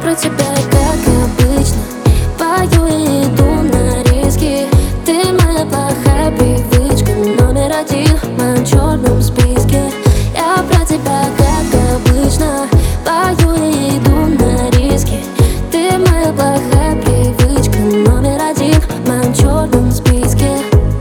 про тебя, как обычно, пою и иду на риски. Ты моя плохая привычка, номер один в моем черном списке. Я про тебя, как обычно, пою и иду на риски. Ты моя плохая привычка, номер один в моем черном списке.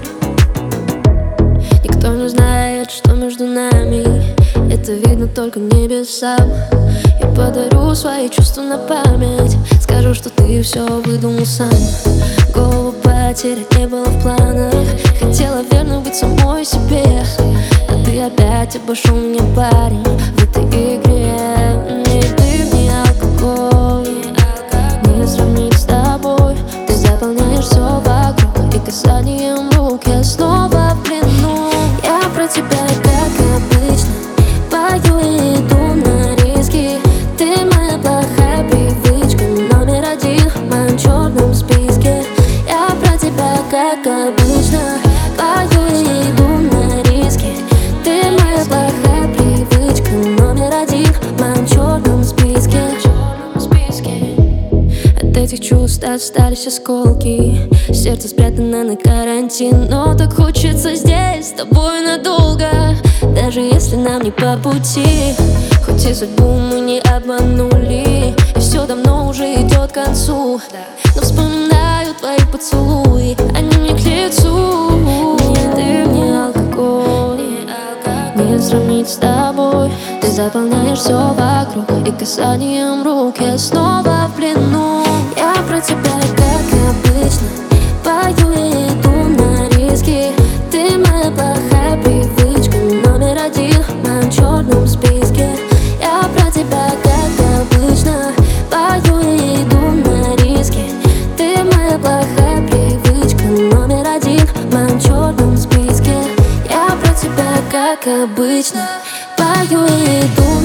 Никто не знает, что между нами, это видно только небесам. Я подарю свои чувства на память, скажу, что ты все выдумал сам. Голову потерять не было в планах, хотела верно быть самой себе. А ты опять обошел меня, парень, в этой игре. Ни дым, ни алкоголь не сравнить с тобой. Ты заполняешь все вокруг, и касанием рук я снова в плену. Я про тебя, как обычно, пою и иду на риски. Ты моя плохая привычка, номер один в моем черном списке. Я про тебя, как обычно, пою и иду на риски. Ты моя плохая привычка, номер один в моем черном списке. От этих чувств остались осколки, сердце спрятано на карантин. Но так хочется здесь с тобой надолго, даже если нам не по пути. Хоть и судьбу мы не обманули, и все давно уже идет к концу. Но вспоминаю твои поцелуи, они мне к лицу. Ни дым, ни алкоголь не сравнить с тобой. Ты заполняешь все вокруг, и касанием рук я снова в плену. Я про тебя, как обычно, пою и иду на риски. Ты моя плохая привычка, номер один в моем черном списке. Я про тебя, как обычно, пою и иду на риски. Ты моя плохая привычка, номер один в моем черном списке. Я про тебя, как обычно, пою и иду